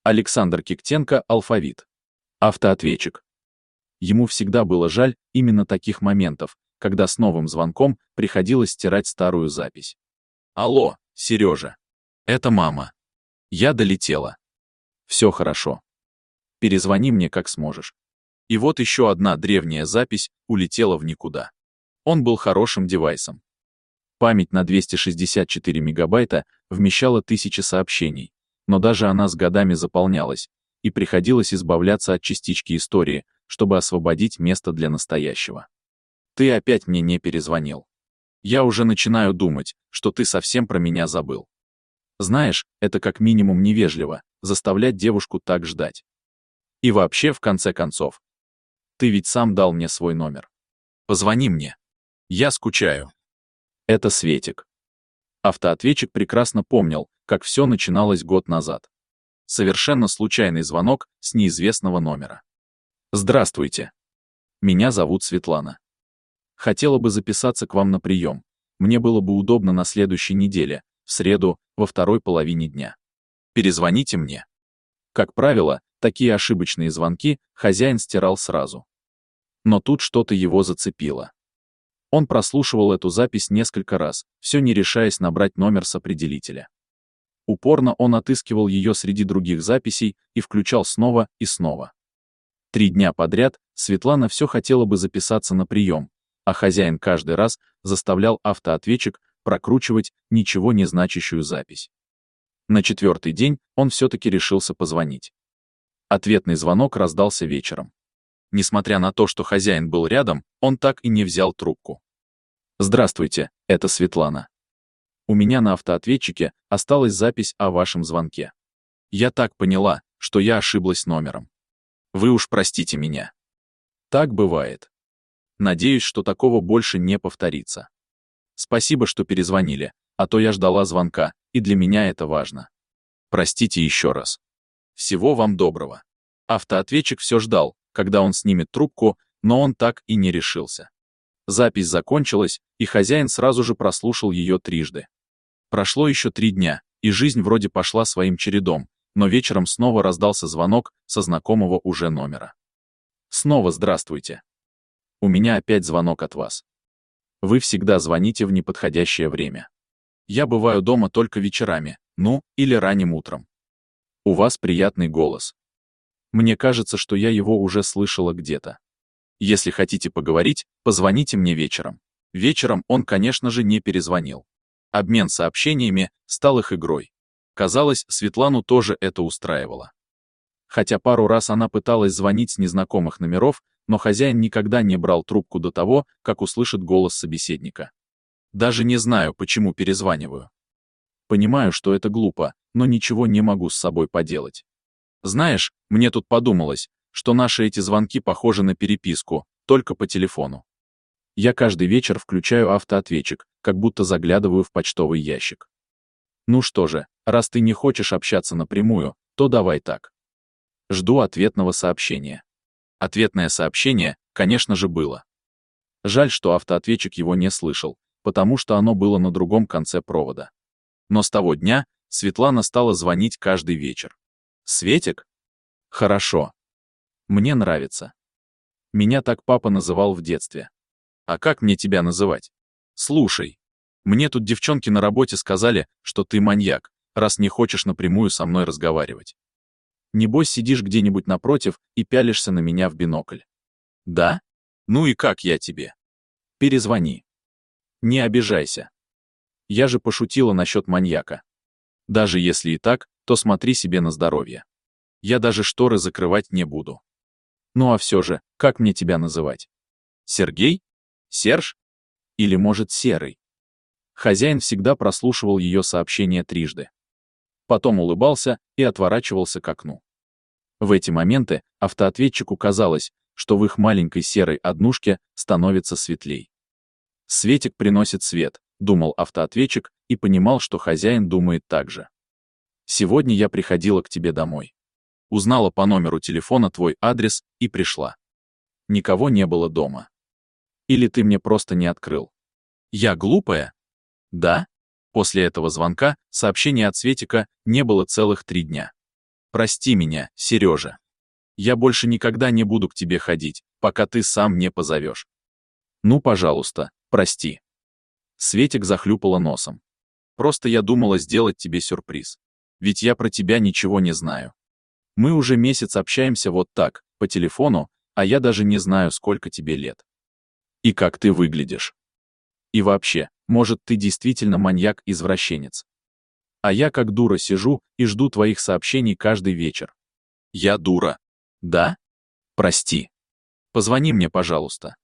Александр Киктенко, алфавит. Автоответчик. Ему всегда было жаль именно таких моментов, когда с новым звонком приходилось стирать старую запись. Алло, Сережа. Это мама. Я долетела. Все хорошо. Перезвони мне как сможешь. И вот еще одна древняя запись улетела в никуда. Он был хорошим девайсом. Память на 264 мегабайта вмещала 1000 сообщений, но даже она с годами заполнялась, и приходилось избавляться от частички истории, чтобы освободить место для настоящего. Ты опять мне не перезвонил. Я уже начинаю думать, что ты совсем про меня забыл. Знаешь, это как минимум невежливо, заставлять девушку так ждать. И вообще, в конце концов, ты ведь сам дал мне свой номер. Позвони мне. Я скучаю. Это Светик. Автоответчик прекрасно помнил, как все начиналось год назад. Совершенно случайный звонок с неизвестного номера. Здравствуйте. Меня зовут Светлана. Хотела бы записаться к вам на прием. Мне было бы удобно на следующей неделе, в среду, во второй половине дня. Перезвоните мне. Как правило, такие ошибочные звонки хозяин стирал сразу. Но тут что-то его зацепило. Он прослушивал эту запись несколько раз, все не решаясь набрать номер с определителя. Упорно он отыскивал ее среди других записей и включал снова и снова. 3 дня подряд Светлана все хотела бы записаться на прием, а хозяин каждый раз заставлял автоответчик прокручивать ничего не значащую запись. На 4-й день он все-таки решился позвонить. Ответный звонок раздался вечером. Несмотря на то, что хозяин был рядом, он так и не взял трубку. «Здравствуйте, это Светлана. У меня на автоответчике осталась запись о вашем звонке. Я так поняла, что я ошиблась номером. Вы уж простите меня. Так бывает. Надеюсь, что такого больше не повторится. Спасибо, что перезвонили, а то я ждала звонка, и для меня это важно. Простите еще раз. Всего вам доброго». Автоответчик все ждал, когда он снимет трубку, но он так и не решился. Запись закончилась, и хозяин сразу же прослушал ее трижды. Прошло еще 3 дня, и жизнь вроде пошла своим чередом, но вечером снова раздался звонок со знакомого уже номера. Снова здравствуйте. У меня опять звонок от вас. Вы всегда звоните в неподходящее время. Я бываю дома только вечерами, или ранним утром. У вас приятный голос. Мне кажется, что я его уже слышала где-то. Если хотите поговорить, позвоните мне вечером. Вечером он, конечно же, не перезвонил. Обмен сообщениями стал их игрой. Казалось, Светлану тоже это устраивало. Хотя пару раз она пыталась звонить с незнакомых номеров, но хозяин никогда не брал трубку до того, как услышит голос собеседника. Даже не знаю, почему перезваниваю. Понимаю, что это глупо, но ничего не могу с собой поделать. Знаешь, мне тут подумалось, что наши эти звонки похожи на переписку, только по телефону. Я каждый вечер включаю автоответчик, как будто заглядываю в почтовый ящик. Ну что же, раз ты не хочешь общаться напрямую, то давай так. Жду ответного сообщения. Ответное сообщение, конечно же, было. Жаль, что автоответчик его не слышал, потому что оно было на другом конце провода. Но с того дня Светлана стала звонить каждый вечер. Светик? Хорошо. Мне нравится. Меня так папа называл в детстве. А как мне тебя называть? Слушай, мне тут девчонки на работе сказали, что ты маньяк, раз не хочешь напрямую со мной разговаривать. Небось сидишь где-нибудь напротив и пялишься на меня в бинокль. Да? Ну и как я тебе? Перезвони. Не обижайся. Я же пошутила насчет маньяка. Даже если и так, то смотри себе на здоровье. Я даже шторы закрывать не буду. Ну а все же, как мне тебя называть? Сергей? Серж? Или, может, Серый? Хозяин всегда прослушивал ее сообщение трижды. Потом улыбался и отворачивался к окну. В эти моменты автоответчику казалось, что в их маленькой серой однушке становится светлей. «Светик приносит свет», — думал автоответчик и понимал, что хозяин думает так же. «Сегодня я приходила к тебе домой. Узнала по номеру телефона твой адрес и пришла. Никого не было дома. Или ты мне просто не открыл? Я глупая? Да?» После этого звонка сообщения от Светика не было целых 3 дня. Прости меня, Сережа. Я больше никогда не буду к тебе ходить, пока ты сам не позовешь. Ну, пожалуйста, прости. Светик захлюпала носом. Просто я думала сделать тебе сюрприз. Ведь я про тебя ничего не знаю. Мы уже месяц общаемся вот так, по телефону, а я даже не знаю, сколько тебе лет. И как ты выглядишь. И вообще, может, ты действительно маньяк-извращенец. А я как дура сижу и жду твоих сообщений каждый вечер. Я дура. Да? Прости. Позвони мне, пожалуйста.